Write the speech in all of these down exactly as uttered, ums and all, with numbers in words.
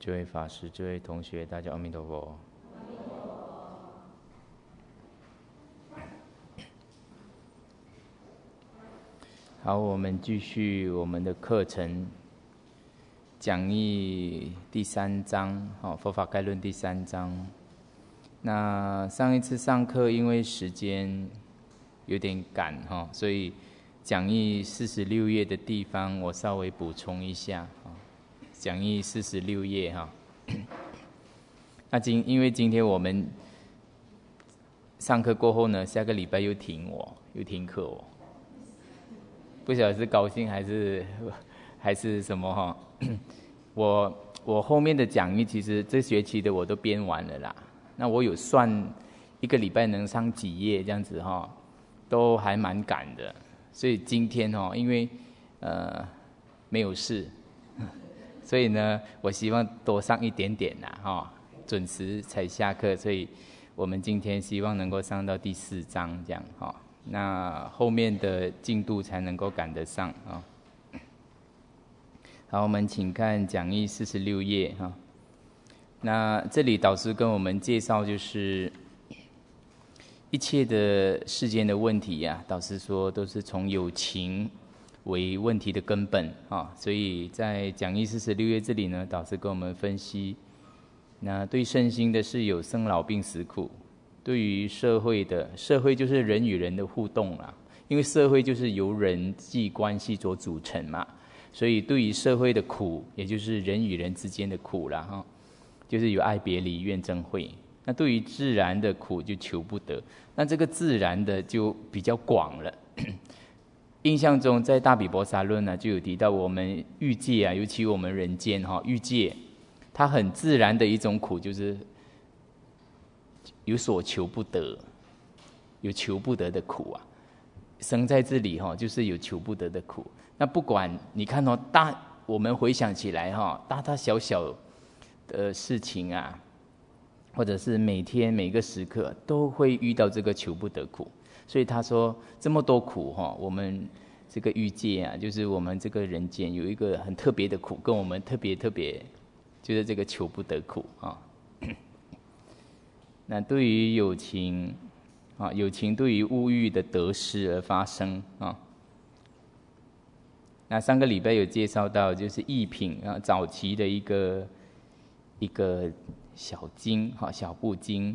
诸位法师、诸位同学，大家阿弥陀佛。好，我们继续我们的课程，讲义第三章，哦，佛法概论第三章。那上一次上课因为时间有点赶哈，所以讲义四十六页的地方我稍微补充一下。讲义四十六页哈。那今因为今天我们上课过后呢，下个礼拜又停我，又停课哦。不晓得是高兴还是还是什么哈。我我后面的讲义其实这学期的我都编完了啦。那我有算一个礼拜能上几页这样子哈，都还蛮赶的。所以今天哈，因为呃没有事。所以呢，我希望多上一点点啦，哈，准时才下课。所以我们今天希望能够上到第四章这样，哈，那后面的进度才能够赶得上啊。好，我们请看讲义四十六页哈。那这里导师跟我们介绍，就是一切的世间的问题呀、啊，导师说都是从有情为问题的根本啊，所以在讲义四十六页这里呢，导师跟我们分析，那对身心的是有生老病死苦，对于社会的，社会就是人与人的互动啦，因为社会就是由人际关系所组成嘛，所以对于社会的苦，也就是人与人之间的苦啦哈，就是有爱别离怨憎会。那对于自然的苦就求不得，那这个自然的就比较广了。印象中，在大毗婆沙论呢，就有提到我们欲界啊，尤其我们人间哈，欲界，它很自然的一种苦，就是有所求不得，有求不得的苦啊。生在这里哈，就是有求不得的苦。那不管你看哦，大我们回想起来哈，大大小小的事情啊，或者是每天每个时刻都会遇到这个求不得苦。所以他说这么多苦哈，我们这个欲界啊，就是我们这个人间有一个很特别的苦，跟我们特别特别，就是这个求不得苦啊。那对于有情啊，有情对于物欲的得失而发生啊。那上个礼拜有介绍到，就是义品啊，早期的一个一个小经哈，小部经。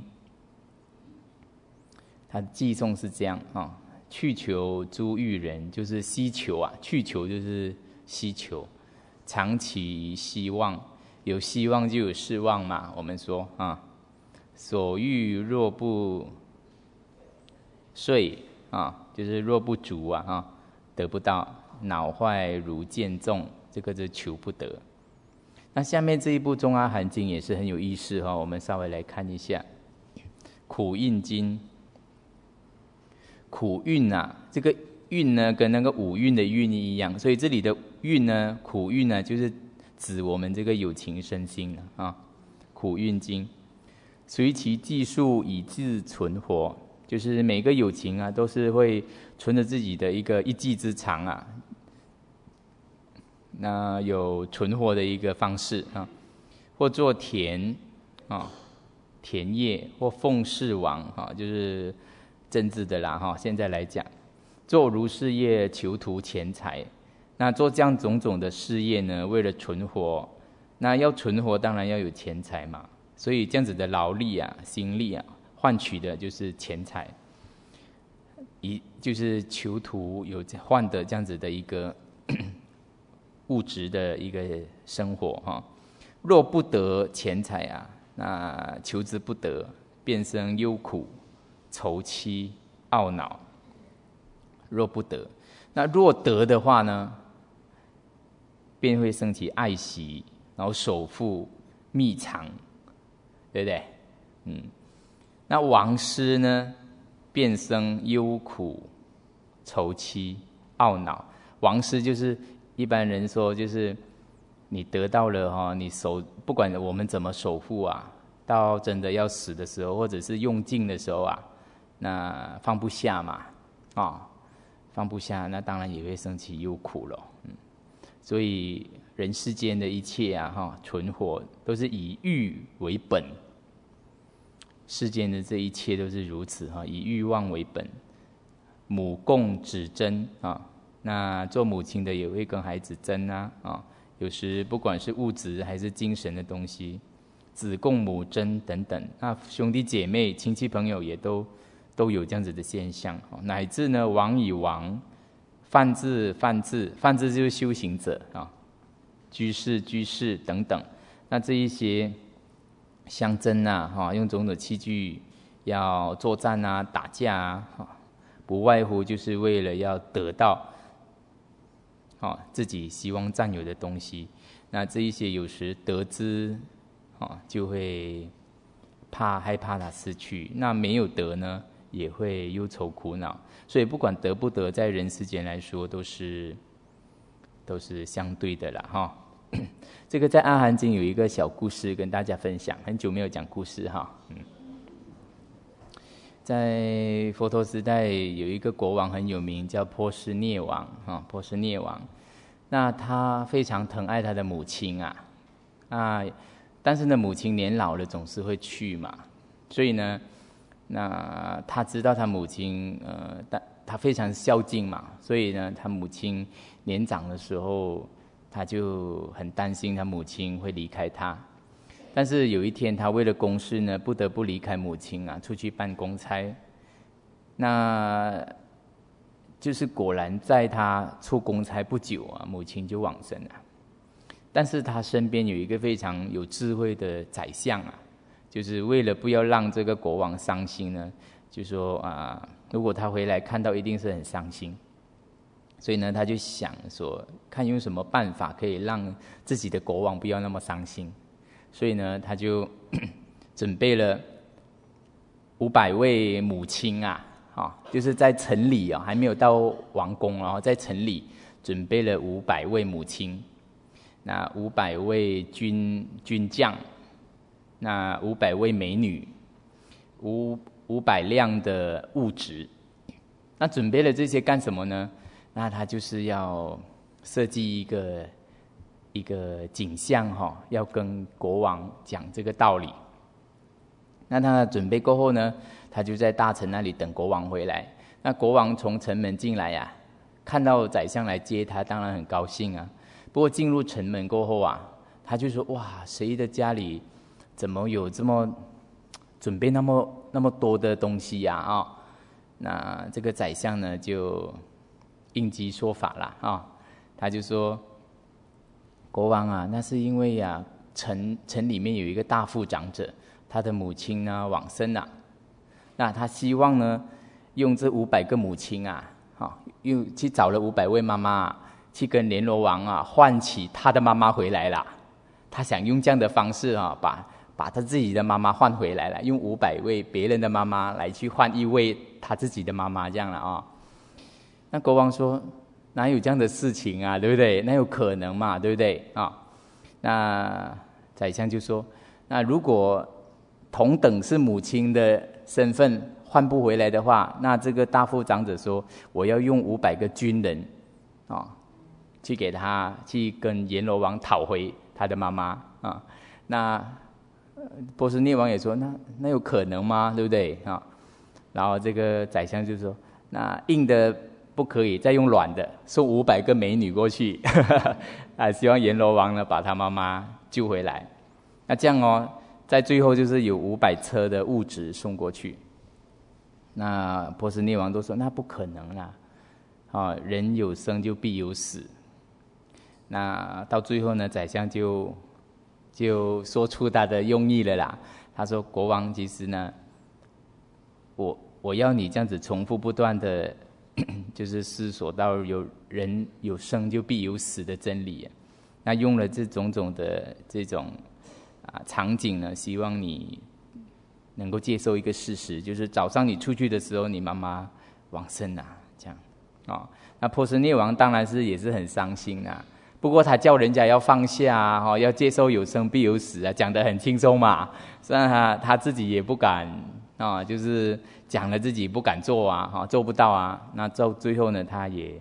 它的寄颂是这样啊，去求诸欲人，就是希求啊，去求就是希求，长期希望，有希望就有失望嘛。我们说啊，所欲若不遂啊，就是若不足啊，哈，得不到，恼坏如见重，这个就求不得。那下面这一部《中阿含经》也是很有意思哈，我们稍微来看一下《苦印经》。苦蕴啊，这个蕴呢，跟那个五蕴的蕴一样，所以这里的蕴呢，苦蕴呢，就是指我们这个有情身心了啊。苦蕴经，随其技术以自存活，就是每个有情啊，都是会存着自己的一个一技之长啊，那有存活的一个方式啊，或做田啊，田业或奉事王啊，就是政治的啦哈，现在来讲，做如事业求图钱财，那做这样种种的事业呢，为了存活，那要存活当然要有钱财嘛，所以这样子的劳力啊、心力啊，换取的就是钱财，以就是求图有换得这样子的一个物质的一个生活哈。若不得钱财啊，那求之不得，便生忧苦。愁戚懊恼，若不得，那若得的话呢，便会升起爱惜，然后守护密藏，对不对？嗯，那亡失呢，便生忧苦、愁戚、懊恼。亡失就是一般人说，就是你得到了哈，你守不管我们怎么守护啊，到真的要死的时候，或者是用尽的时候啊。那放不下嘛，啊、哦，放不下，那当然也会生起忧苦了。嗯，所以人世间的一切啊，哈，存活都是以欲为本。世间的这一切都是如此哈，以欲望为本。母供子争啊，那做母亲的也会跟孩子争啊啊，有时不管是物质还是精神的东西，子供母争等等。那兄弟姐妹、亲戚朋友也都都有这样子的现象，乃至呢王与王、梵志、梵志、梵志就是修行者啊，居士、居士等等。那这一些相争啊，哈，用种种器具要作战啊、打架啊，哈，不外乎就是为了要得到，哈，自己希望占有的东西。那这一些有时得之，哈，就会怕害怕它失去；那没有得呢，也会忧愁苦恼。所以不管得不得，在人世间来说，都是都是相对的啦，哈。这个在《阿含经》有一个小故事跟大家分享，很久没有讲故事哈。嗯，在佛陀时代有一个国王很有名，叫波斯匿王哈，波斯匿王。那他非常疼爱他的母亲啊，啊，但是呢，母亲年老了总是会去嘛，所以呢，那他知道他母亲呃，但他非常孝敬嘛，所以呢，他母亲年长的时候。他就很担心他母亲会离开他，但是有一天他为了公事呢，不得不离开母亲啊，出去办公差。那就是果然在他出公差不久啊，母亲就往生了。但是他身边有一个非常有智慧的宰相啊，就是为了不要让这个国王伤心呢，就说啊、呃，如果他回来看到，一定是很伤心。所以呢，他就想说，看用什么办法可以让自己的国王不要那么伤心。所以呢，他就准备了五百位母亲啊，啊，就是在城里啊，还没有到王宫，然后在城里准备了五百位母亲，那五百位军军将，那五百位美女，五五百辆的物质。那准备了这些干什么呢？那他就是要设计一个一个景象哈，要跟国王讲这个道理。那他准备过后呢，他就在大臣那里等国王回来。那国王从城门进来呀、啊，看到宰相来接他，当然很高兴啊。不过进入城门过后啊，他就说：哇，谁的家里怎么有这么准备那么那么多的东西呀、啊？啊，那这个宰相呢就应机说法啦啊，他就说：国王啊，那是因为呀、啊，城城里面有一个大富长者，他的母亲呢往生了，那他希望呢用这五百个母亲啊，啊，又去找了五百位妈妈、啊，去跟阎罗王啊唤起他的妈妈回来了。他想用这样的方式啊，把把他自己的妈妈换回来了，用五百位别人的妈妈来去换一位他自己的妈妈，这样了啊。那国王说：哪有这样的事情啊，对不对？哪有可能嘛，对不对啊？那宰相就说：那如果同等是母亲的身份换不回来的话，那这个大富长者说：我要用五百个军人啊，去给他去跟阎罗王讨回他的妈妈啊。那波斯匿王也说：那那有可能吗？对不对啊？然后这个宰相就说：那硬的不可以，再用软的，送五百个美女过去，啊，希望阎罗王呢把他妈妈救回来。那这样哦，在最后就是有五百车的物质送过去。那波斯匿王都说：那不可能啦，啊，人有生就必有死。那到最后呢，宰相就就说出他的用意了啦。他说：国王，其实呢，我我要你这样子重复不断的。就是思索到有人有生就必有死的真理，那用了这种种的这种啊场景呢，希望你能够接受一个事实，就是早上你出去的时候，你妈妈往生啊，这样啊。那波斯匿王当然是也是很伤心啊，不过他叫人家要放下啊，要接受有生必有死啊，讲得很轻松嘛，虽然他他自己也不敢啊，就是讲了自己不敢做啊，做不到啊。那到最后呢，他也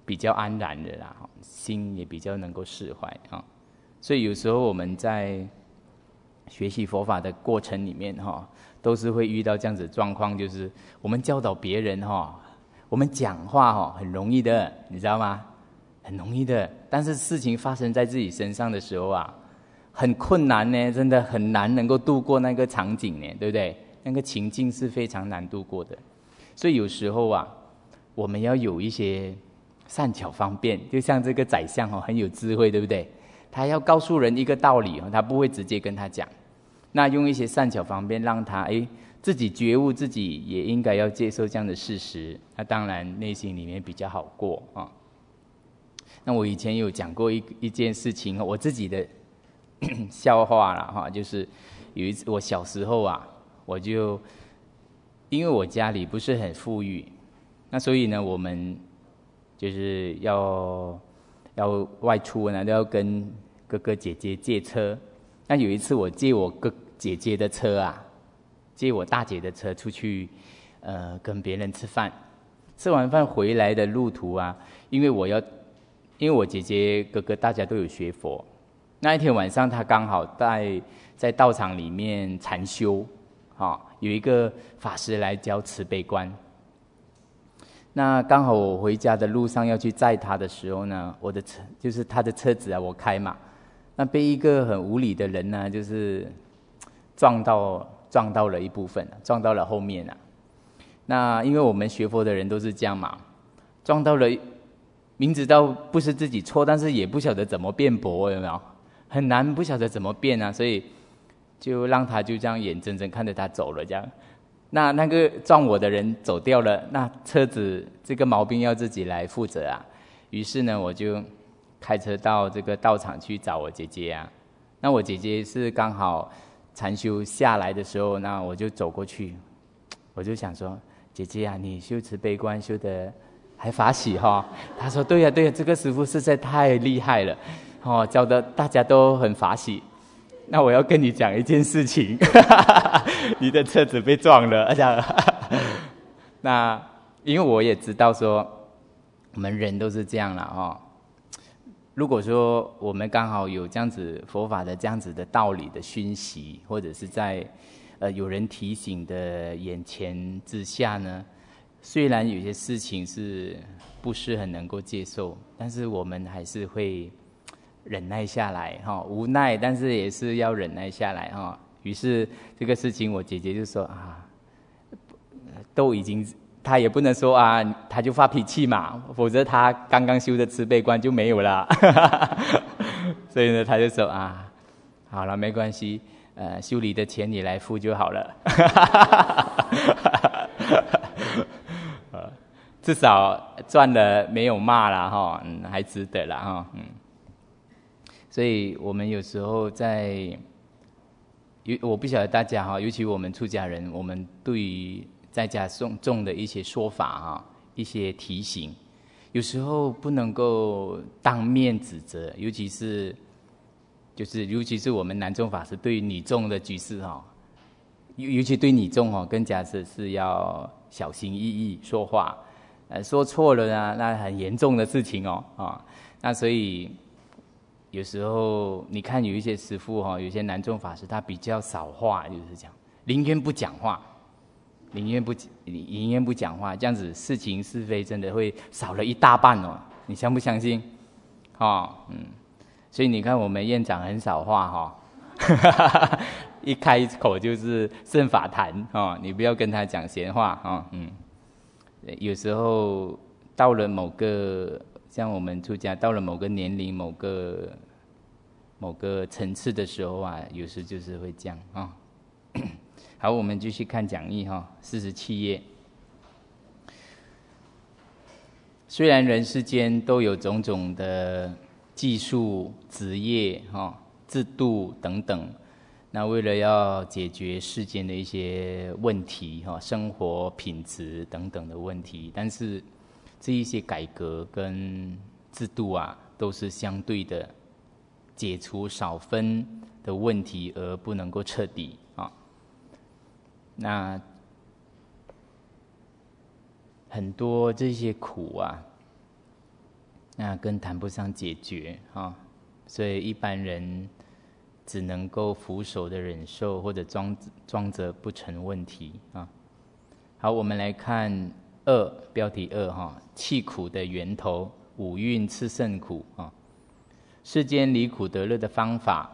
比较安然的啦，心也比较能够释怀啊。所以有时候我们在学习佛法的过程里面哈，都是会遇到这样子的状况，就是我们教导别人哈，我们讲话哈很容易的，你知道吗？很容易的，但是事情发生在自己身上的时候啊，很困难呢，真的很难能够度过那个场景呢，对不对？那个情境是非常难度过的。所以有时候啊，我们要有一些善巧方便，就像这个宰相哦，很有智慧，对不对？他要告诉人一个道理哦，他不会直接跟他讲，那用一些善巧方便让他哎自己觉悟，自己也应该要接受这样的事实，那当然内心里面比较好过啊。那我以前有讲过一一件事情，我自己的笑话啦哈，就是有一次我小时候啊，我就因为我家里不是很富裕，那所以呢，我们就是要要外出呢，都要跟哥哥姐姐借车。那有一次我借我哥姐姐的车啊，借我大姐的车出去，呃，跟别人吃饭。吃完饭回来的路途啊，因为我要。因为我姐姐哥哥大家都有学佛，那一天晚上他刚好在在道场里面禅修，啊，有一个法师来教慈悲观。那刚好我回家的路上要去载他的时候呢，我的车就是他的车子啊，我开嘛，那被一个很无理的人呢，就是撞到撞到了一部分，撞到了后面啊。那因为我们学佛的人都是这样嘛，撞到了。明知道不是自己错，但是也不晓得怎么辩驳，有没有？很难，不晓得怎么辩啊，所以就让他就这样眼睁睁看着他走了，这样。那那个撞我的人走掉了，那车子这个毛病要自己来负责啊。于是呢，我就开车到这个道场去找我姐姐啊。那我姐姐是刚好禅修下来的时候，那我就走过去，我就想说，姐姐啊，你修慈悲观修得还法喜哈？他说对呀、啊、对呀、啊，这个师父实在太厉害了，哦，教的大家都很法喜。那我要跟你讲一件事情，你的车子被撞了，这样。那因为我也知道说，我们人都是这样了哈。如果说我们刚好有这样子佛法的这样子的道理的熏习，或者是在呃有人提醒的眼前之下呢，虽然有些事情是不是很能够接受，但是我们还是会忍耐下来哈，无奈，但是也是要忍耐下来哈。于是这个事情，我姐姐就说啊，都已经，她也不能说啊，她就发脾气嘛，否则她刚刚修的慈悲观就没有了。所以呢，她就说啊，好了，没关系，呃，修理的钱你来付就好了。至少赚了没有骂啦哈，嗯，还值得啦哈，嗯。所以我们有时候在，我不晓得大家哈，尤其我们出家人，我们对于在家诵诵的一些说法哈，一些提醒，有时候不能够当面指责，尤其是就是尤其是我们男众法师对于女众的居士哈，尤尤其对女众哈，更加是是要小心翼翼说话。呃，说错了呢，那很严重的事情哦，啊，那所以有时候你看有一些师父哈，有些男众法师他比较少话，就是这样，宁愿不讲话，宁愿不宁愿不讲话，这样子事情是非真的会少了一大半哦，你相不相信？哦，嗯，所以你看我们院长很少话哈，一开口就是圣法坛哦，你不要跟他讲闲话哦，嗯。有时候到了某个像我们出家到了某个年龄、某个某个层次的时候啊，有时就是会这样啊。好，我们继续看讲义哈，四十七页。虽然人世间都有种种的技术、职业、哈制度等等。那为了要解决世间的一些问题，哈，生活品质等等的问题，但是这一些改革跟制度啊，都是相对的解除少分的问题，而不能够彻底啊。那很多这些苦啊， 那更谈不上解决啊。所以一般人只能够俯首的忍受，或者装装着不成问题啊。好，我们来看二标题二哈，气苦的源头，五蕴炽盛苦啊。世间离苦得乐的方法，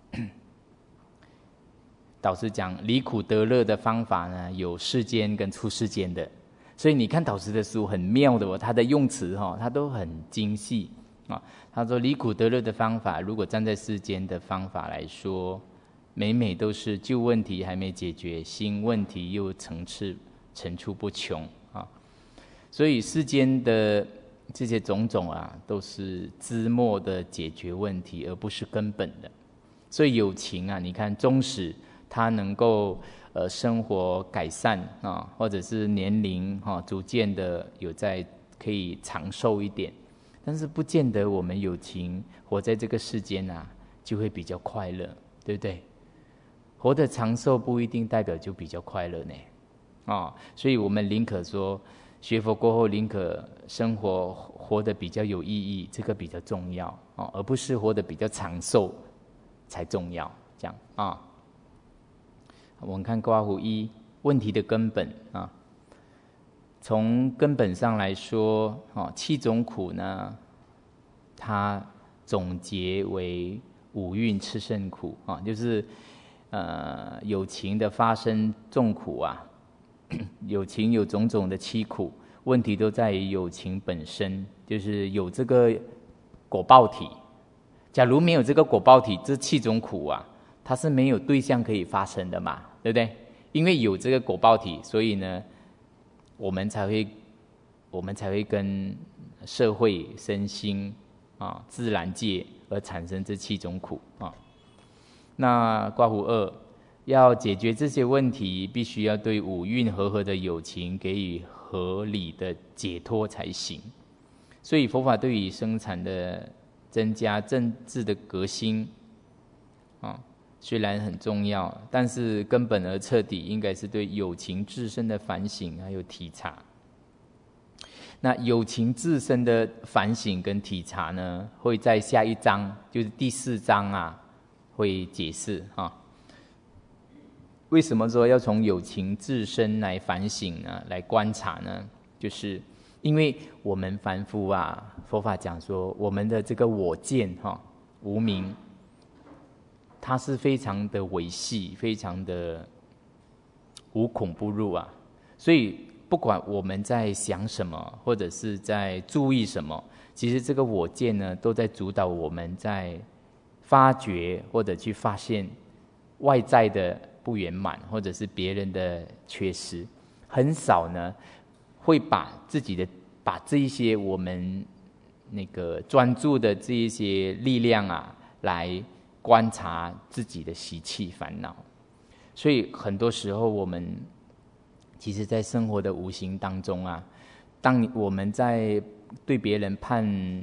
导师讲离苦得乐的方法呢，有世间跟出世间的。所以你看导师的书很妙的哦，他的用词哈，他都很精细啊。他说离苦得乐的方法，如果站在世间的方法来说，每每都是旧问题还没解决，新问题又层次层出不穷啊。所以世间的这些种种啊，都是枝末的解决问题，而不是根本的。所以有情啊，你看纵使他能够呃生活改善啊，或者是年龄哈、啊、逐渐的有在可以长寿一点，但是不见得我们有情活在这个世间啊就会比较快乐，对不对？活得长寿不一定代表就比较快乐呢，啊，所以我们宁可说学佛过后，宁可生活活得比较有意义，这个比较重要啊，而不是活得比较长寿才重要，这样啊。我们看刮胡一问题的根本啊，从根本上来说，啊，七种苦呢，它总结为五蕴炽盛苦啊，就是呃有情的发生众苦啊，有情有种种的七苦，问题都在于有情本身，就是有这个果报体。假如没有这个果报体，这七种苦啊，它是没有对象可以发生的嘛，对不对？因为有这个果报体，所以呢，我们才会，我们才会跟社会、身心啊、自然界而产生这七种苦啊。那刮胡二要解决这些问题，必须要对五蕴和合的有情给予合理的解脱才行。所以佛法对于生产的增加政治的革新啊，虽然很重要，但是根本而彻底，应该是对有情自身的反省还有体察。那有情自身的反省跟体察呢，会在下一章，就是第四章啊，会解释啊。为什么说要从有情自身来反省呢？来观察呢？就是因为我们凡夫啊，佛法讲说，我们的这个我见哈、啊，无明，它是非常的微细，非常的无孔不入啊。所以不管我们在想什么，或者是在注意什么，其实这个我见呢，都在主导我们在发掘或者去发现外在的不圆满，或者是别人的缺失，很少呢会把自己的把这一些我们那个专注的这一些力量啊，来观察自己的习气烦恼。所以很多时候我们其实在生活的无形当中啊，当我们在对别人判，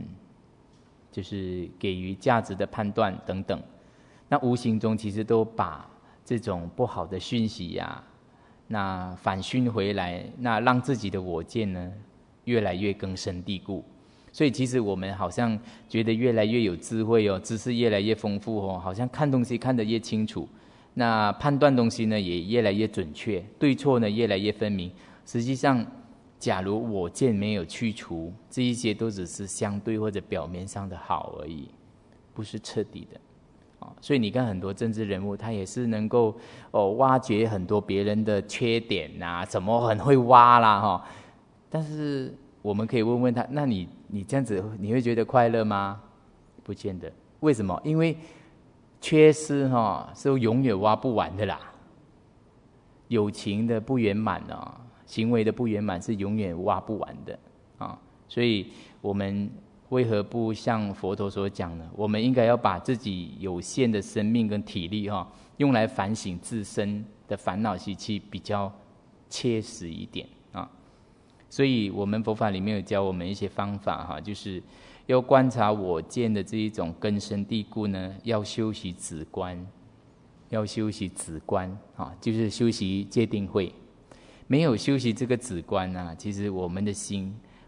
就是给予价值的判断等等，那无形中其实都把这种不好的讯息呀、啊，那反熏回来，那让自己的我见呢越来越根深蒂固。所以其实我们好像觉得越来越有智慧哦，知识越来越丰富哦，好像看东西看得越清楚，那判断东西呢也越来越准确，对错呢越来越分明。实际上，假如我见没有去除，这一些都只是相对或者表面上的好而已，不是彻底的。所以你看很多政治人物，他也是能够哦挖掘很多别人的缺点啊，怎么很会挖啦哈。但是我们可以问问他，那你你这样子你会觉得快乐吗？不见得。为什么？因为缺失哈是永远挖不完的啦。友情的不圆满啊，行为的不圆满是永远挖不完的啊。所以我们为何不像佛陀所讲的，我们应该要把自己有限的生命跟体力哈，用来反省自身的烦恼习气，比较切实一点啊。所以我们佛法里面有教我们一些方法哈，就是要观察我见的这一种根深蒂固呢，要修习止观，要修习止观啊，就是修习戒定慧。没有修习这个止观啊，其实我们的心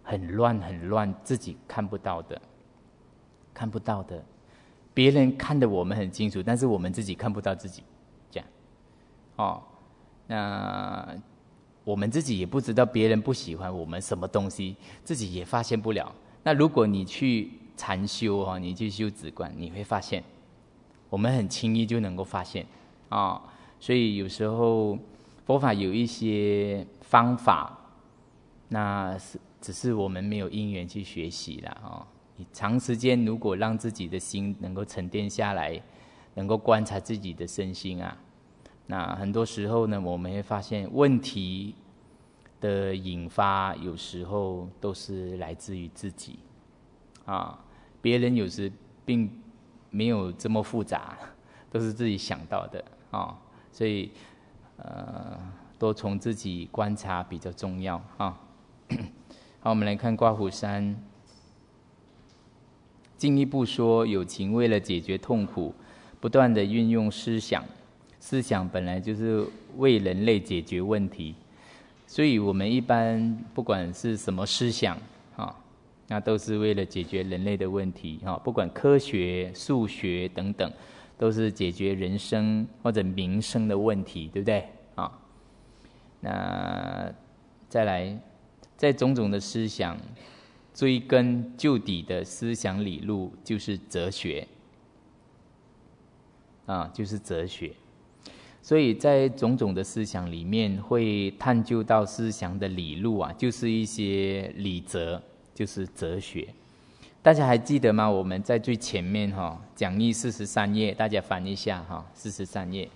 很乱很乱，自己看不到的，看不到的，别人看得我们很清楚，但是我们自己看不到自己，这样，哦，那我们自己也不知道别人不喜欢我们什么东西，自己也发现不了。那如果你去禅修哦，你去修止观，你会发现，我们很轻易就能够发现啊、哦。所以有时候佛法有一些方法，那是只是我们没有因缘去学习啦哦。你长时间如果让自己的心能够沉淀下来，能够观察自己的身心啊，那很多时候呢，我们会发现问题的引发有时候都是来自于自己啊，别人有时并没有这么复杂，都是自己想到的啊，所以呃，多从自己观察比较重要啊。好，我们来看刮胡山。进一步说，有情为了解决痛苦，不断的运用思想，思想本来就是为人类解决问题，所以我们一般不管是什么思想啊，那都是为了解决人类的问题啊，不管科学、数学等等，都是解决人生或者民生的问题，对不对啊？那再来，在种种的思想。追根究底的思想理路就是哲学，啊，就是哲学。所以在种种的思想里面，会探究到思想的理路啊，就是一些理则，就是哲学。大家还记得吗？我们在最前面哈、哦，讲义四十三页，大家翻一下哈、哦，四十三页。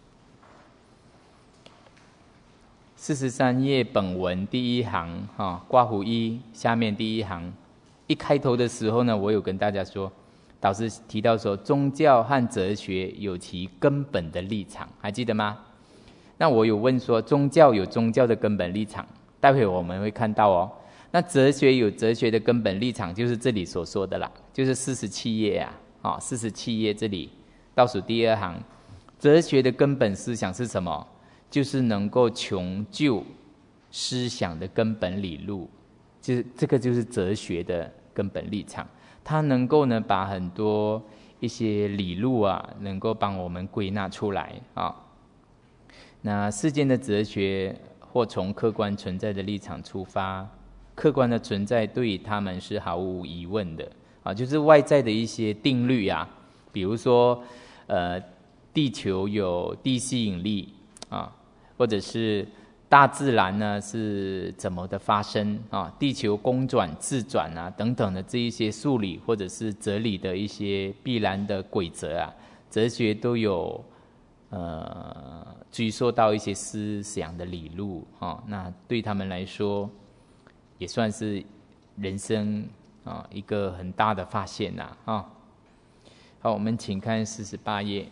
四十三页本文第一行哈，刮胡一下面第一行，一开头的时候呢，我有跟大家说，导师提到说，宗教和哲学有其根本的立场，还记得吗？那我有问说，宗教有宗教的根本立场，待会我们会看到哦。那哲学有哲学的根本立场，就是这里所说的啦，就是四十七页啊，啊，四十七页这里倒数第二行，哲学的根本思想是什么？就是能够穷究思想的根本理路，就是这个就是哲学的根本立场。它能够呢把很多一些理路啊，能够帮我们归纳出来啊。那世间的哲学或从客观存在的立场出发，客观的存在对于他们是毫无疑问的啊，就是外在的一些定律啊，比如说呃，地球有地吸引力啊。或者是大自然呢是怎么的发生啊？地球公转自转啊等等的这一些数理或者是哲理的一些必然的规则啊，哲学都有呃追溯到一些思想的理路啊。那对他们来说，也算是人生啊一个很大的发现呐啊。好，我们请看四十八页。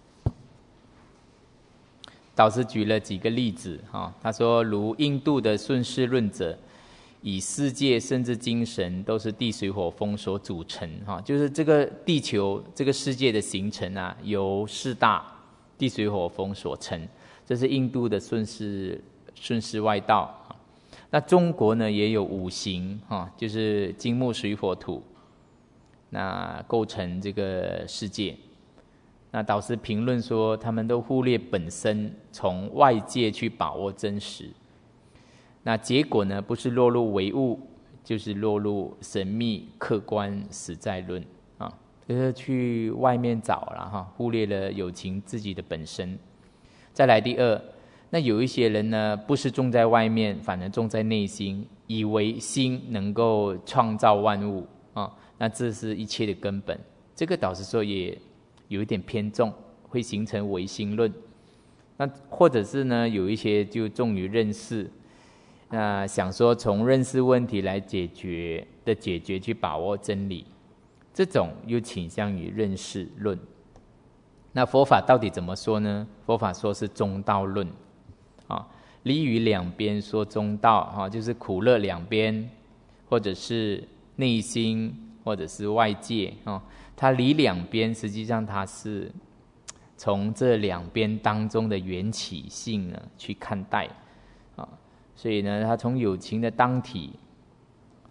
导师举了几个例子哈，他说，如印度的顺势论者，以世界甚至精神都是地水火风所组成哈，就是这个地球这个世界的形成啊，由四大地水火风所成，这是印度的顺势顺势外道。那中国呢也有五行哈，就是金木水火土，那构成这个世界。那导师评论说，他们都忽略本身，从外界去把握真实。那结果呢，不是落入唯物，就是落入神秘、客观、实在论啊，就是去外面找了哈，忽略了有情自己的本身。再来第二，那有一些人呢，不是种在外面，反而种在内心，以为心能够创造万物啊，那这是一切的根本。这个导师说也有一点偏重，会形成唯心论。那或者是呢，有一些就重于认识，那想说从认识问题来解决的解决去把握真理，这种又倾向于认识论。那佛法到底怎么说呢？佛法说是中道论啊，理与两边说中道啊，就是苦乐两边，或者是内心，或者是外界啊。它离两边，实际上它是从这两边当中的缘起性呢去看待啊，所以呢，它从有情的当体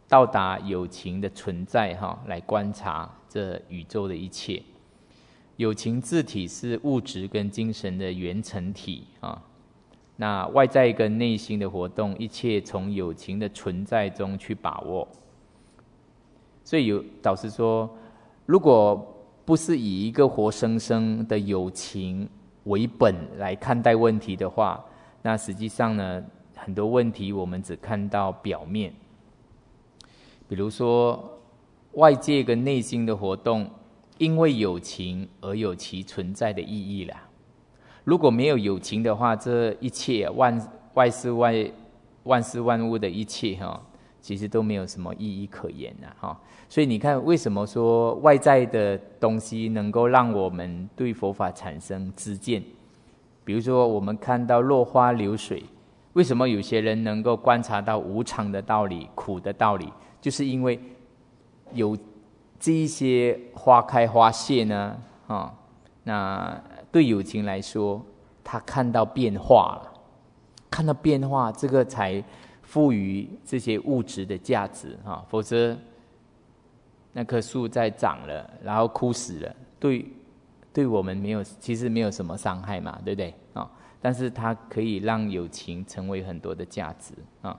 到达有情的存在哈，来观察这宇宙的一切。有情自体是物质跟精神的原成体啊。那外在跟内心的活动，一切从有情的存在中去把握。所以有导师说，如果不是以一个活生生的有情为本来看待问题的话，那实际上呢，很多问题我们只看到表面。比如说外界跟内心的活动，因为有情而有其存在的意义啦。如果没有有情的话，这一切万外事外万事万物的一切哈，其实都没有什么意义可言啦哈。所以你看，为什么说外在的东西能够让我们对佛法产生知见？比如说我们看到落花流水，为什么有些人能够观察到无常的道理、苦的道理？就是因为有这一些花开花谢呢，啊，那对有情来说，他看到变化了，看到变化，这个才赋予这些物质的价值啊，否则那棵树在长了，然后枯死了，对，对我们没有，其实没有什么伤害嘛，对不对啊？但是它可以让有情成为很多的价值啊。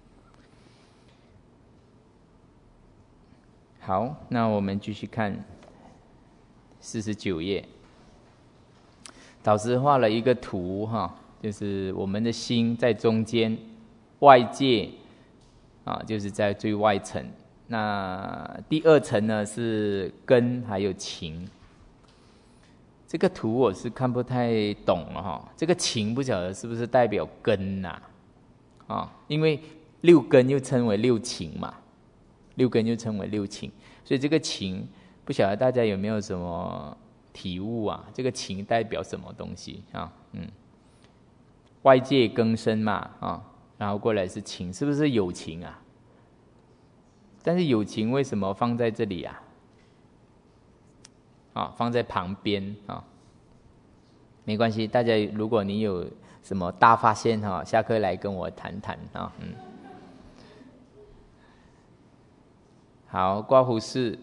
好，那我们继续看四十九页。导师画了一个图哈，就是我们的心在中间，外界啊就是在最外层。那第二层呢是根还有情。这个图我是看不太懂了哈，这个情不晓得是不是代表根呐？啊，因为六根又称为六情嘛。六根就称为六情，所以这个情不晓得大家有没有什么体悟啊？这个情代表什么东西啊？嗯，外界更生嘛啊，然后过来是情，是不是有情啊？但是有情为什么放在这里啊？啊，放在旁边啊，没关系，大家如果你有什么大发现哈，下课来跟我谈谈啊，嗯。好，刮胡是，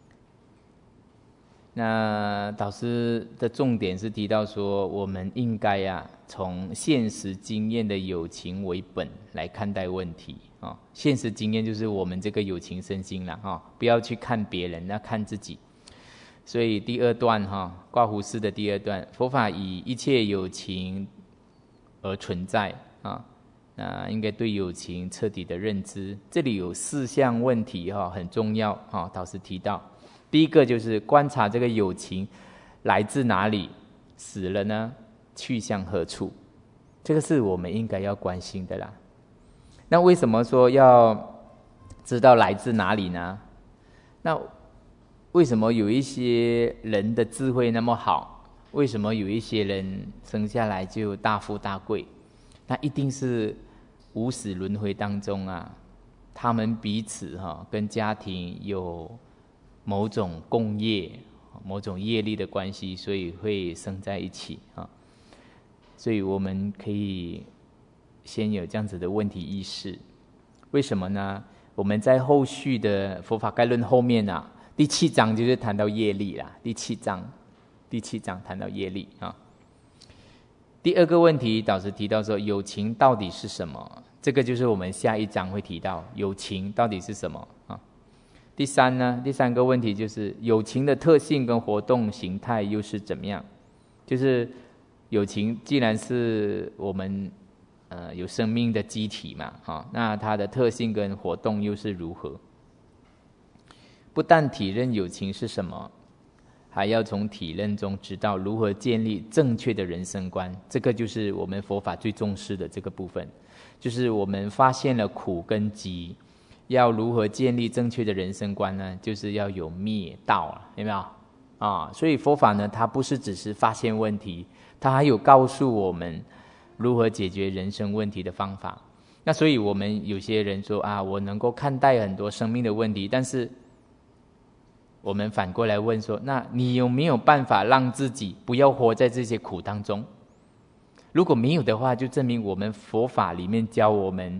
那导师的重点是提到说，我们应该啊，从现实经验的有情为本来看待问题啊、哦。现实经验就是我们这个有情身心啦哈、哦，不要去看别人，要看自己。所以第二段哈、哦，刮胡是的第二段，佛法以一切有情而存在啊。哦那应该对有情彻底的认知。这里有四项问题哈，很重要哈。导师提到，第一个就是观察这个有情来自哪里，死了呢，去向何处？这个是我们应该要关心的啦。那为什么说要知道来自哪里呢？那为什么有一些人的智慧那么好？为什么有一些人生下来就大富大贵？那一定是无始轮回当中啊，他们彼此哈、啊、跟家庭有某种共业、某种业力的关系，所以会生在一起啊。所以我们可以先有这样子的问题意识。为什么呢？我们在后续的佛法概论后面啊，第七章就是谈到业力啦。第七章，第七章谈到业力啊。第二个问题，导师提到说，有情到底是什么？这个就是我们下一章会提到，有情到底是什么啊？第三呢，第三个问题就是有情的特性跟活动形态又是怎么样？就是有情既然是我们呃有生命的机体嘛，啊，那它的特性跟活动又是如何？不但体认有情是什么，还要从体认中知道如何建立正确的人生观。这个就是我们佛法最重视的这个部分，就是我们发现了苦跟集，要如何建立正确的人生观呢？就是要有灭道，有没有啊？所以佛法呢，它不是只是发现问题，它还有告诉我们如何解决人生问题的方法。那所以我们有些人说啊，我能够看待很多生命的问题，但是我们反过来问说，那你有没有办法让自己不要活在这些苦当中？如果没有的话，就证明我们佛法里面教我们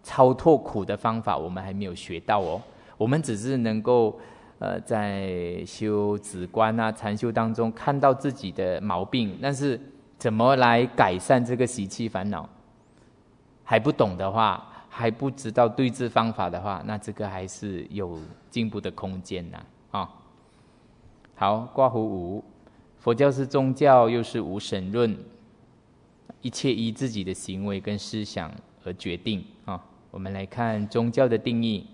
超脱苦的方法我们还没有学到哦，我们只是能够呃在修止观啊禅修当中看到自己的毛病，但是怎么来改善这个习气烦恼还不懂的话，还不知道对治方法的话，那这个还是有进步的空间呐、啊哦。好，括弧五，佛教是宗教，又是无神论，一切依自己的行为跟思想而决定啊、哦。我们来看宗教的定义：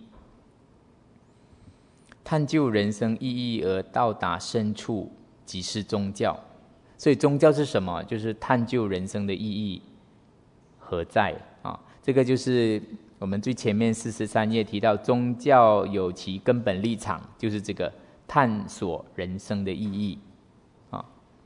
探究人生意义而到达深处，即是宗教。所以宗教是什么？就是探究人生的意义何在啊、哦。这个就是我们最前面四十三页提到，宗教有其根本立场，就是这个探索人生的意义啊。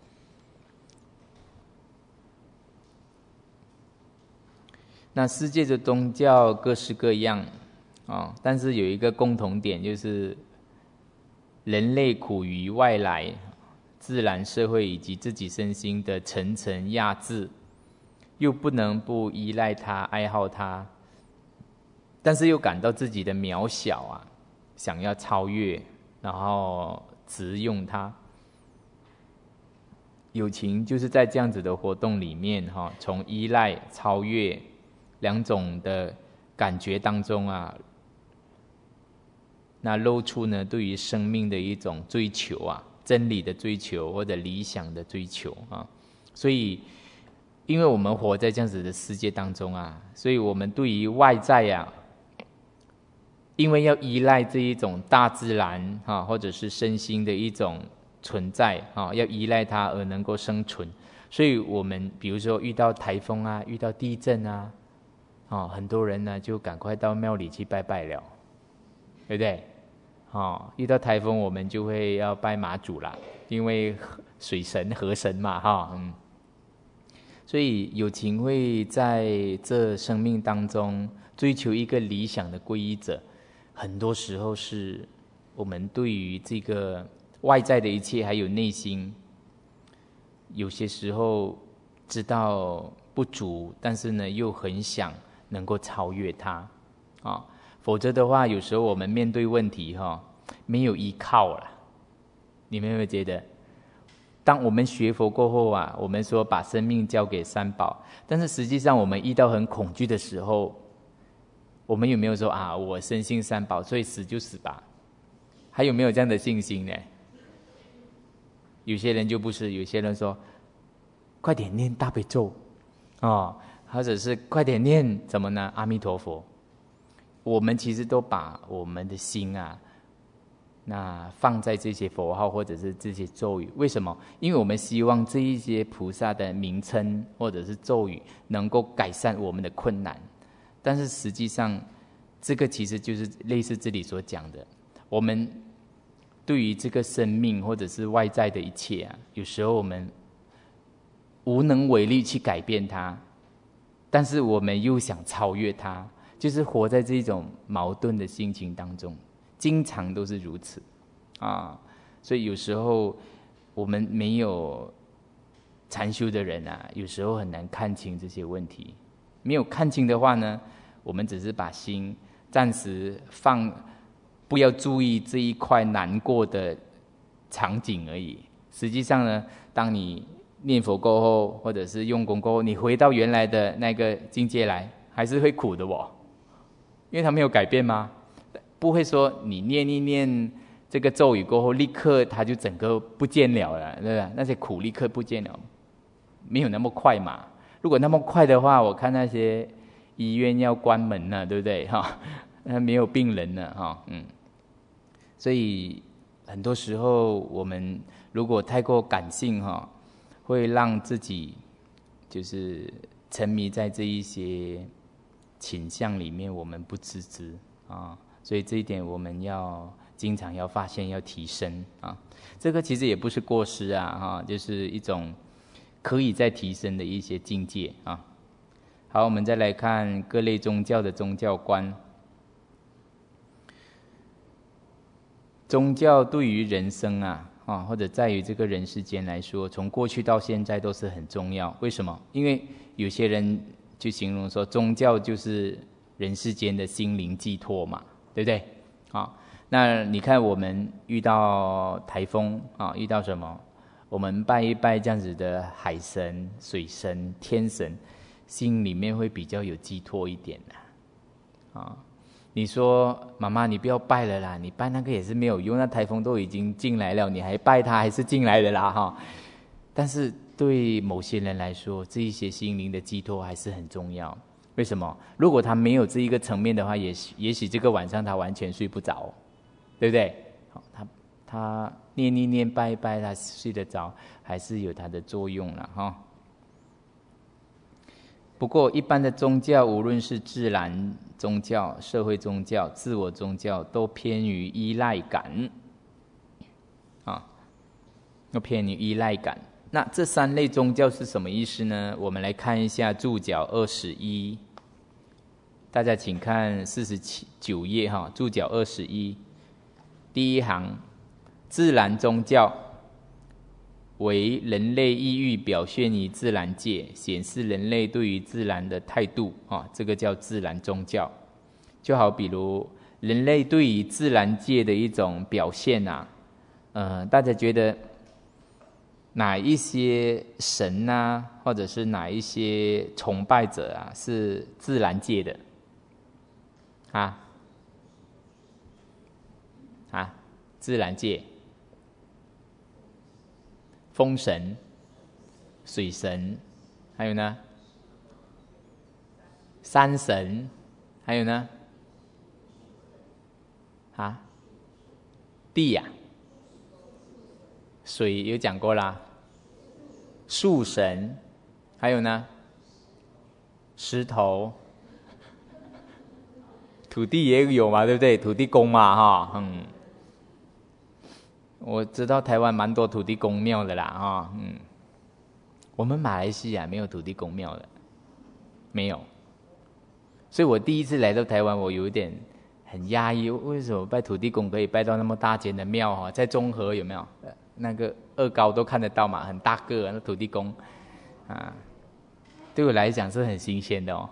那世界的宗教各式各样啊，但是有一个共同点，就是人类苦于外来、自然社会以及自己身心的层层压制，又不能不依赖它、爱好它，但是又感到自己的渺小啊，想要超越，然后执用它。友情就是在这样子的活动里面哈，从依赖、超越两种的感觉当中啊，那露出呢对于生命的一种追求啊，真理的追求或者理想的追求啊。所以因为我们活在这样子的世界当中啊，所以我们对于外在啊，因为要依赖这一种大自然啊，或者是身心的一种存在啊，要依赖它而能够生存，所以我们比如说遇到台风啊，遇到地震啊，哦，很多人呢就赶快到庙里去拜拜了，对不对？哦，遇到台风我们就会要拜妈祖啦，因为水神河神嘛，哈，嗯。所以友情会在这生命当中追求一个理想的皈依者，很多时候是我们对于这个外在的一切还有内心，有些时候知道不足，但是呢又很想能够超越它啊。否则的话，有时候我们面对问题哈、哦，没有依靠了。你们有没有觉得？当我们学佛过后啊，我们说把生命交给三宝，但是实际上我们遇到很恐惧的时候，我们有没有说啊，我深信三宝，所以死就死吧？还有没有这样的信心呢？有些人就不是，有些人说，快点念大悲咒，哦，或者是快点念怎么呢？阿弥陀佛。我们其实都把我们的心啊，那放在这些佛号或者是这些咒语，为什么？因为我们希望这一些菩萨的名称或者是咒语能够改善我们的困难，但是实际上，这个其实就是类似这里所讲的，我们对于这个生命或者是外在的一切啊，有时候我们无能为力去改变它，但是我们又想超越它，就是活在这种矛盾的心情当中。经常都是如此啊，所以有时候我们没有禅修的人啊，有时候很难看清这些问题。没有看清的话呢，我们只是把心暂时放，不要注意这一块难过的场景而已。实际上呢，当你念佛过后，或者是用功过后，你回到原来的那个境界来，还是会苦的哦，因为它没有改变吗？不会说你念一念这个咒语过后，立刻它就整个不见了了，对吧？那些苦立刻不见了，没有那么快嘛。如果那么快的话，我看那些医院要关门了，对不对？哈，那没有病人了，哈，嗯。所以很多时候我们如果太过感性，哈，会让自己就是沉迷在这一些倾向里面，我们不自知啊。所以这一点我们要经常要发现，要提升啊。这个其实也不是过失啊，哈，就是一种可以再提升的一些境界啊。好，我们再来看各类宗教的宗教观。宗教对于人生啊，啊，或者在于这个人世间来说，从过去到现在都是很重要。为什么？因为有些人就形容说，宗教就是人世间的心灵寄托嘛，对不对？啊，那你看我们遇到台风啊，遇到什么，我们拜一拜这样子的海神、水神、天神，心里面会比较有寄托一点啦。啊，你说妈妈，你不要拜了啦，你拜那个也是没有用，那台风都已经进来了，你还拜它还是进来的啦哈。但是对某些人来说，这一些心灵的寄托还是很重要。为什么？如果他没有这一个层面的话，也许也许这个晚上他完全睡不着，对不对？好，他他念念念拜拜，他睡得着，还是有它的作用了哈。不过一般的宗教，无论是自然宗教、社会宗教、自我宗教，都偏于依赖感，啊，都偏于依赖感。那这三类宗教是什么意思呢？我们来看一下注脚二十一，大家请看四十九页哈，注脚二十一，第一行，自然宗教为人类意欲表现于自然界，显示人类对于自然的态度啊，这个叫自然宗教。就好比如人类对于自然界的一种表现啊，呃，大家觉得哪一些神啊，或者是哪一些崇拜者啊，是自然界的？啊啊，自然界，风神、水神，还有呢，山神，还有呢，啊，地呀、啊。水有讲过啦，树神，还有呢，石头，土地也有嘛，对不对？土地公嘛，哈，嗯，我知道台湾蛮多土地公庙的啦，哈，嗯，我们马来西亚没有土地公庙的，没有，所以我第一次来到台湾，我有一点很压抑，为什么拜土地公可以拜到那么大间的庙哈？在中和有没有？那个二高都看得到嘛，很大个那土地公，啊，对我来讲是很新鲜的哦。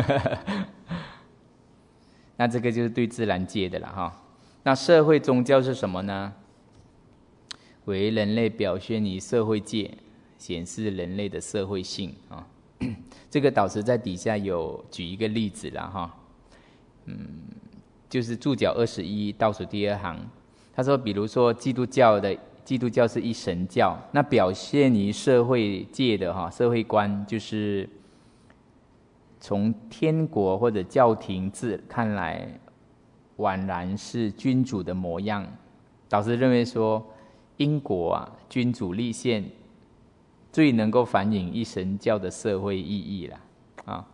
那这个就是对自然界的了哈。那社会宗教是什么呢？为人类表现于社会界，显示人类的社会性啊。这个导师在底下有举一个例子了哈，嗯，就是注脚二十一倒数第二行，他说，比如说基督教的。基督教是一神教，那表现于社会界的哈社会观，就是从天国或者教廷制看来，宛然是君主的模样。导师认为说，英国啊，君主立宪最能够反映一神教的社会意义啦，啊，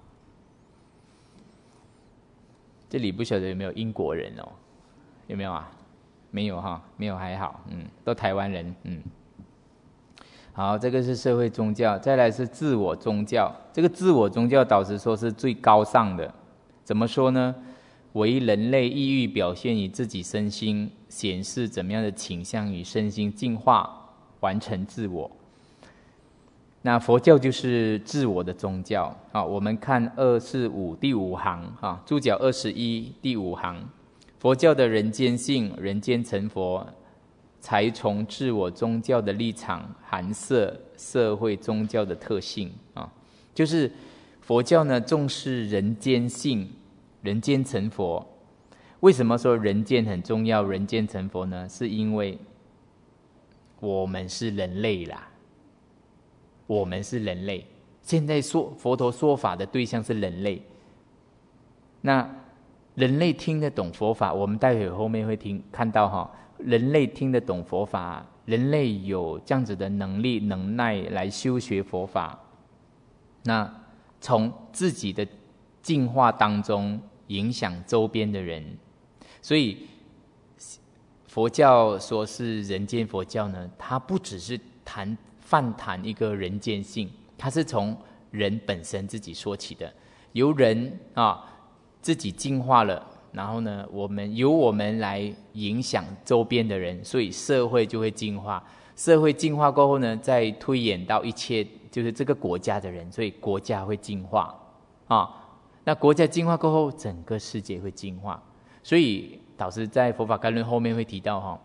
这里不晓得有没有英国人哦，有没有啊？没有哈，没有还好，嗯，都台湾人，嗯。好，这个是社会宗教，再来是自我宗教。这个自我宗教，导师说是最高尚的。怎么说呢？为人类意欲表现于自己身心，显示怎么样的倾向与身心进化，完成自我。那佛教就是自我的宗教。好，我们看二四五第五行啊，注脚二十一第五行。佛教的人间性、人间成佛，才从自我宗教的立场含摄社会宗教的特性啊，就是佛教呢重视人间性、人间成佛。为什么说人间很重要？人间成佛呢？是因为我们是人类啦，我们是人类。现在说佛陀说法的对象是人类，那。人类听得懂佛法，我们待会后面会听看到哈，人类听得懂佛法，人类有这样子的能力能耐来修学佛法，那从自己的进化当中影响周边的人，所以佛教说是人间佛教呢，它不只是谈泛谈一个人间性，它是从人本身自己说起的，由人啊。自己进化了，然后呢，我们由我们来影响周边的人，所以社会就会进化。社会进化过后呢，再推演到一切，就是这个国家的人，所以国家会进化啊。 那国家净化过后，整个世界会净化。所以导师在佛法概论后面会提到哈，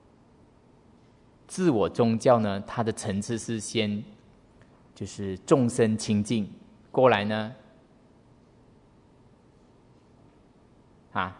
自我宗教呢，它的层次是先就是众生清净，过来呢，啊，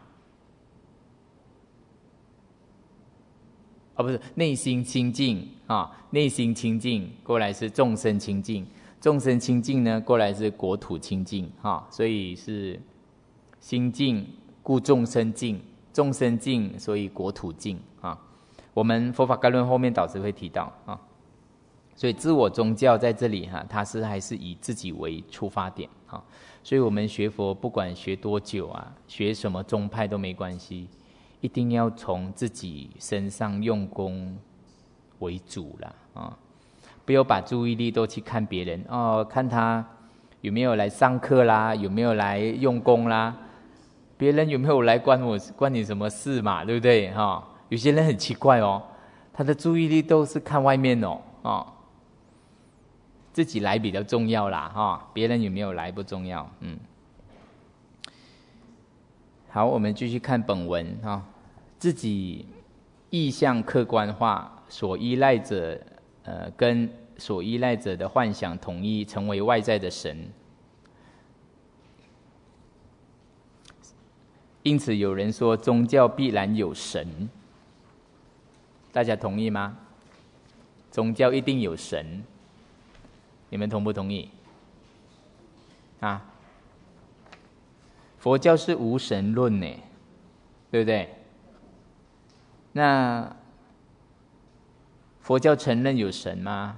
哦不是内心清净啊，内心清净过来是众生清净。众生清净呢，过来是国土清净哈，所以是心净故众生净，众生净所以国土净啊。我们佛法概论后面导师会提到啊，所以自我宗教在这里哈，它是还是以自己为出发点啊。所以我们学佛不管学多久啊，学什么宗派都没关系，一定要从自己身上用功为主啦啊。不要把注意力都去看别人哦，看他有没有来上课啦，有没有来用功啦，别人有没有来关我关你什么事嘛，对不对哈、哦？有些人很奇怪哦，他的注意力都是看外面哦，哦，自己来比较重要啦哈、哦，别人有没有来不重要，嗯。好，我们继续看本文哈、哦，自己意向客观化，所依赖者。呃，跟所依赖者的幻想统一，成为外在的神。因此，有人说宗教必然有神，大家同意吗？宗教一定有神，你们同不同意？啊？佛教是无神论呢，对不对？那佛教承认有神吗？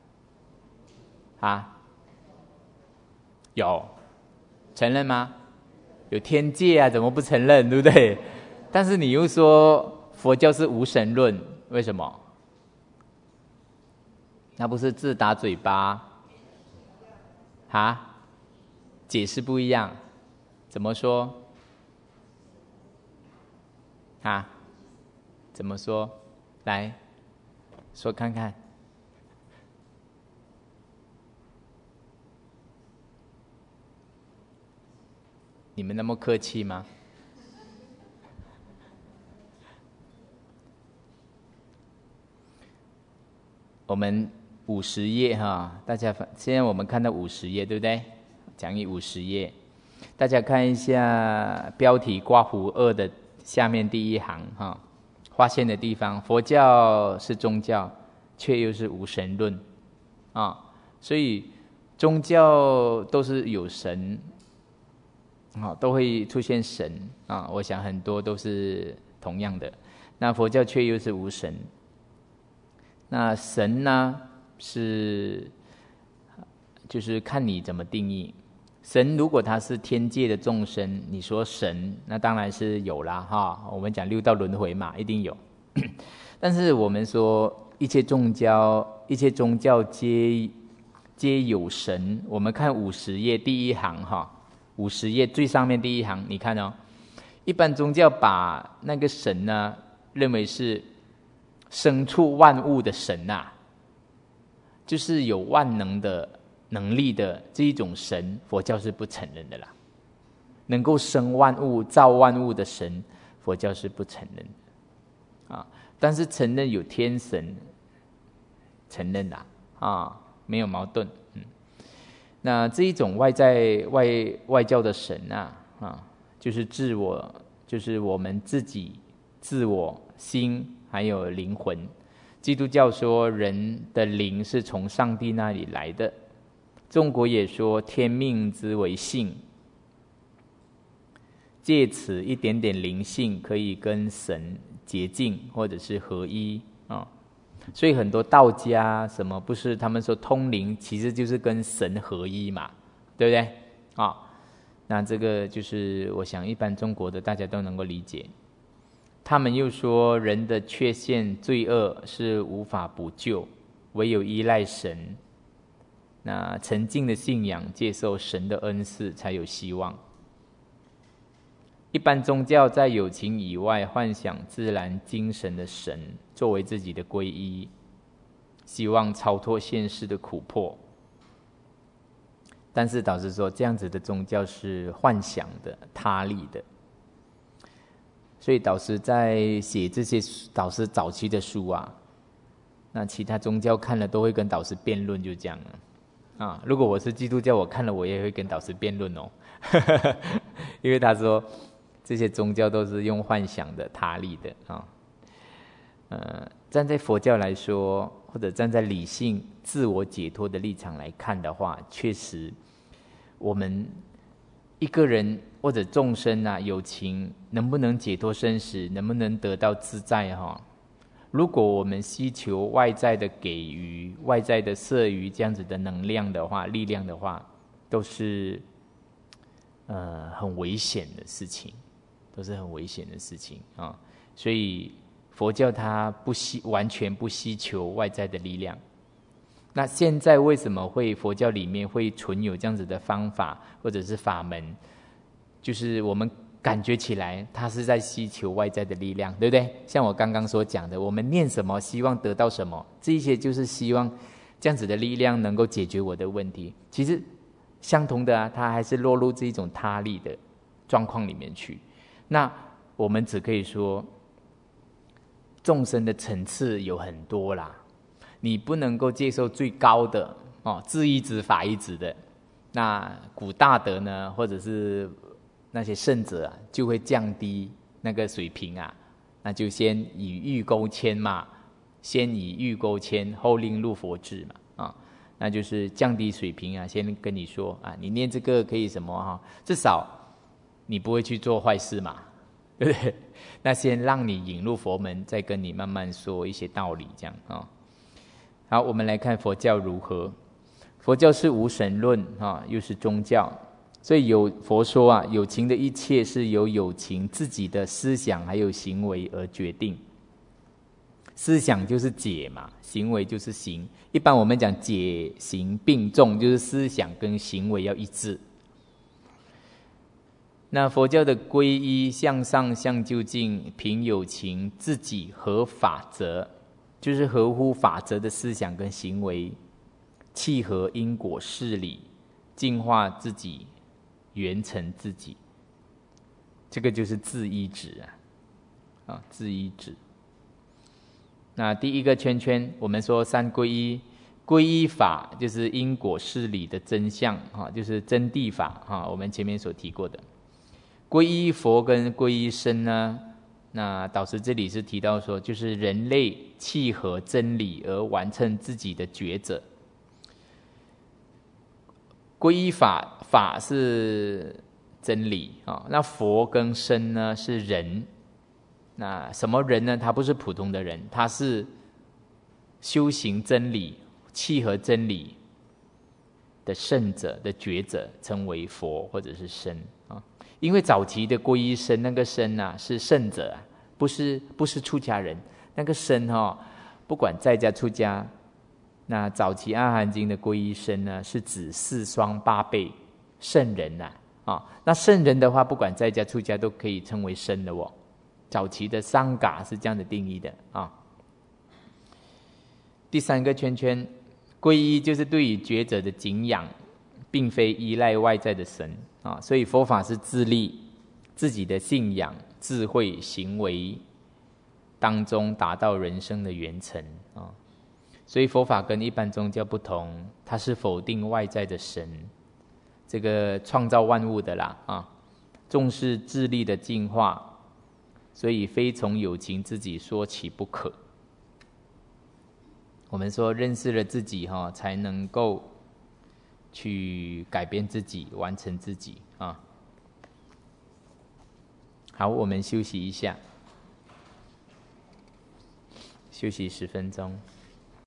啊？有，承认吗？有天界啊，怎么不承认，对不对？但是你又说佛教是无神论，为什么？那不是自打嘴巴？啊？解释不一样，怎么说？啊？怎么说？来。说看看，你们那么客气吗？我们五十页哈，大家现在我们看到五十页，对不对？讲义五十页，大家看一下标题刮胡二的下面第一行哈。划线的地方，佛教是宗教，却又是无神论，啊，所以宗教都是有神，啊，都会出现神啊。我想很多都是同样的，那佛教却又是无神。那神呢，是就是看你怎么定义。神如果他是天界的众生，你说神，那当然是有啦哈。我们讲六道轮回嘛，一定有。但是我们说一切宗教，一切宗教皆皆有神。我们看五十页第一行哈，五十页最上面第一行，你看哦，一般宗教把那个神呢，认为是生处万物的神呐、啊，就是有万能的。能力的这一种神，佛教是不承认的啦。能够生万物、造万物的神，佛教是不承认的啊。但是承认有天神，承认啦啊，没有矛盾。嗯，那这一种外在外外教的神啊啊，就是自我，就是我们自己、自我心还有灵魂。基督教说人的灵是从上帝那里来的。中国也说天命之为性，借此一点点灵性可以跟神洁净或者是合一啊、哦。所以很多道家什么不是他们说通灵，其实就是跟神合一嘛，对不对啊、哦？那这个就是我想一般中国的大家都能够理解。他们又说人的缺陷罪恶是无法补救，唯有依赖神。那沉静的信仰，接受神的恩赐，才有希望。一般宗教在有情以外，幻想自然精神的神作为自己的皈依，希望超脱现世的苦迫。 但是导师说，这样子的宗教是幻想的、他力的。所以导师在写这些导师早期的书啊，那其他宗教看了都会跟导师辩论，就这样了啊。如果我是基督教，我看了我也会跟导师辩论哦，因为他说这些宗教都是用幻想的、他力的啊。呃，站在佛教来说，或者站在理性、自我解脱的立场来看的话，确实，我们一个人或者众生啊，有情能不能解脱生死，能不能得到自在哈？如果我们希求外在的给予、外在的摄予这样子的能量的话、力量的话，都是呃很危险的事情，都是很危险的事情啊。所以佛教它不希完全不希求外在的力量。那现在为什么会佛教里面会存有这样子的方法或者是法门？就是我们感觉起来，它是在希求外在的力量，对不对？像我刚刚所讲的，我们念什么，希望得到什么，这一些就是希望这样子的力量能够解决我的问题。其实相同的啊，它还是落入这一种他力的状况里面去。那我们只可以说，众生的层次有很多啦。你不能够接受最高的哦，智一子法一子的，那古大德呢，或者是那些圣者啊，就会降低那个水平啊，那就先以欲钩牵嘛，先以欲钩牵，后令入佛智嘛，啊，那就是降低水平啊，先跟你说啊，你念这个可以什么哈，至少你不会去做坏事嘛，对不对？那先让你引入佛门，再跟你慢慢说一些道理，这样啊。好，我们来看佛教如何。佛教是无神论啊，又是宗教，所以有佛说啊，有情的一切是由有情自己的思想还有行为而决定。思想就是解嘛，行为就是行。一般我们讲解行并重，就是思想跟行为要一致。那佛教的皈依向上向究竟，凭有情自己合法则。就是合乎法则的思想跟行为，契合因果事理，净化自己，圆成自己，这个就是自依止啊，啊，自依止。那第一个圈圈，我们说三皈依，皈依法就是因果事理的真相啊，就是真谛法啊，我们前面所提过的。皈依佛跟皈依僧呢？那导师这里是提到说，就是人类契合真理而完成自己的抉择。皈依法，法是真理啊，那佛跟僧呢是人。那什么人呢？他不是普通的人，他是修行真理、契合真理的圣者的抉择，称为佛或者是僧啊。因为早期的皈依僧，那个僧啊是圣者啊，不是不是出家人。那个僧哈、哦，不管在家出家，那早期阿含经的皈依僧呢，是指四双八辈圣人呐啊、哦。那圣人的话，不管在家出家都可以称为僧的哦。早期的桑嘎是这样的定义的啊、哦。第三个圈圈，皈依就是对于觉者的敬仰，并非依赖外在的神啊，所以佛法是自立自己的信仰、智慧、行为当中达到人生的圆成啊。所以佛法跟一般宗教不同，它是否定外在的神，这个创造万物的啦啊，重视智力的进化，所以非从有情自己说起不可。我们说认识了自己哈，才能够去改变自己，完成自己啊。好，我们休息一下，休息十分钟。